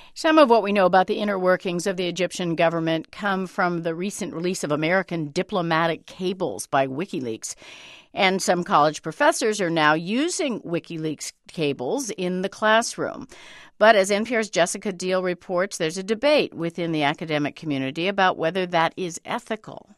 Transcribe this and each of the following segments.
Some of what we know about the inner workings of the Egyptian government come from the recent release of American diplomatic cables by WikiLeaks. And some college professors are now using WikiLeaks cables in the classroom. But as NPR's Jessica Deal reports, there's a debate within the academic community about whether that is ethical.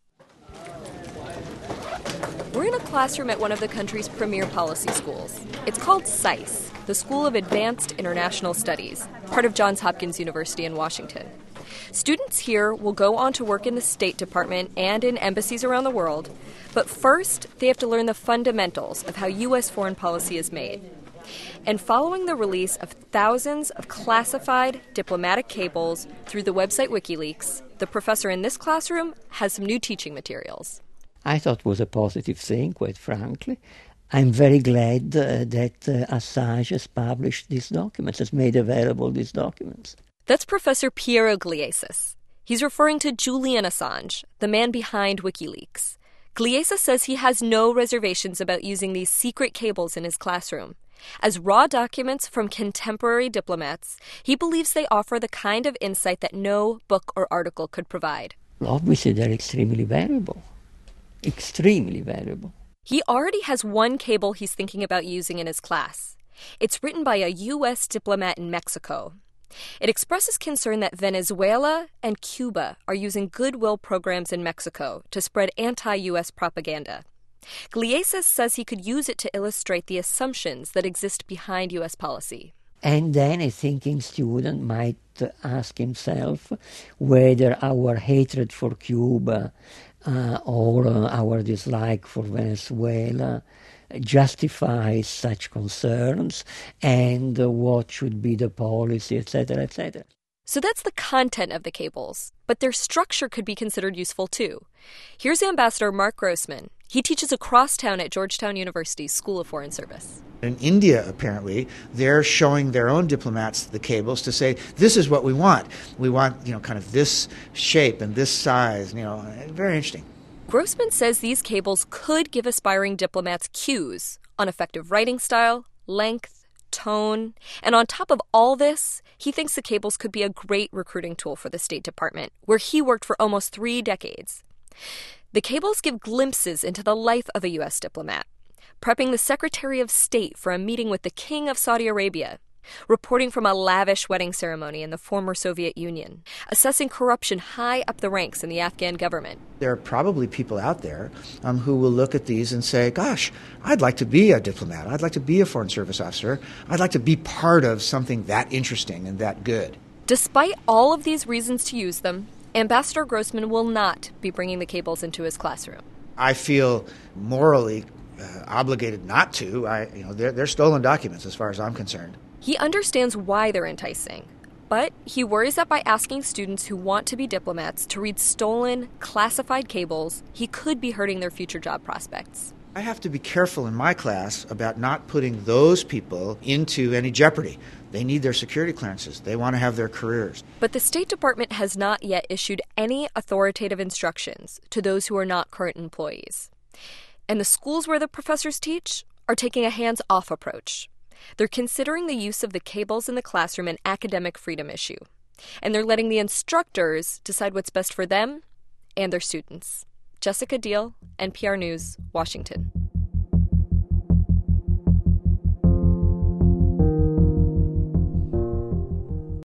We're in a classroom at one of the country's premier policy schools. It's called SAIS, the School of Advanced International Studies, part of Johns Hopkins University in Washington. Students here will go on to work in the State Department and in embassies around the world, but first they have to learn the fundamentals of how U.S. foreign policy is made. And following the release of thousands of classified diplomatic cables through the website WikiLeaks, the professor in this classroom has some new teaching materials. I thought it was a positive thing, quite frankly. I'm very glad that Assange has published these documents, has made available these documents. That's Professor Piero Gliesas. He's referring to Julian Assange, the man behind WikiLeaks. Gliesas says he has no reservations about using these secret cables in his classroom. As raw documents from contemporary diplomats, he believes they offer the kind of insight that no book or article could provide. Obviously, they're extremely valuable. Extremely valuable. He already has one cable he's thinking about using in his class. It's written by a U.S. diplomat in Mexico. It expresses concern that Venezuela and Cuba are using goodwill programs in Mexico to spread anti-U.S. propaganda. Gliesas says he could use it to illustrate the assumptions that exist behind U.S. policy. And then a thinking student might ask himself whether our hatred for Cuba or our dislike for Venezuela justifies such concerns and what should be the policy, etc., etc. So that's the content of the cables, but their structure could be considered useful too. Here's Ambassador Mark Grossman. He teaches across town at Georgetown University's School of Foreign Service. In India, apparently, they're showing their own diplomats the cables to say, this is what we want. We want, kind of this shape and this size, very interesting. Grossman says these cables could give aspiring diplomats cues on effective writing style, length, tone. And on top of all this, he thinks the cables could be a great recruiting tool for the State Department, where he worked for almost 3 decades. The cables give glimpses into the life of a U.S. diplomat, prepping the Secretary of State for a meeting with the King of Saudi Arabia, reporting from a lavish wedding ceremony in the former Soviet Union, assessing corruption high up the ranks in the Afghan government. There are probably people out there who will look at these and say, gosh, I'd like to be a diplomat. I'd like to be a Foreign Service officer. I'd like to be part of something that interesting and that good. Despite all of these reasons to use them, Ambassador Grossman will not be bringing the cables into his classroom. I feel morally obligated not to. They're stolen documents as far as I'm concerned. He understands why they're enticing, but he worries that by asking students who want to be diplomats to read stolen, classified cables, he could be hurting their future job prospects. I have to be careful in my class about not putting those people into any jeopardy. They need their security clearances. They want to have their careers. But the State Department has not yet issued any authoritative instructions to those who are not current employees. And the schools where the professors teach are taking a hands-off approach. They're considering the use of the cables in the classroom an academic freedom issue. And they're letting the instructors decide what's best for them and their students. Jessica Deal, NPR News, Washington.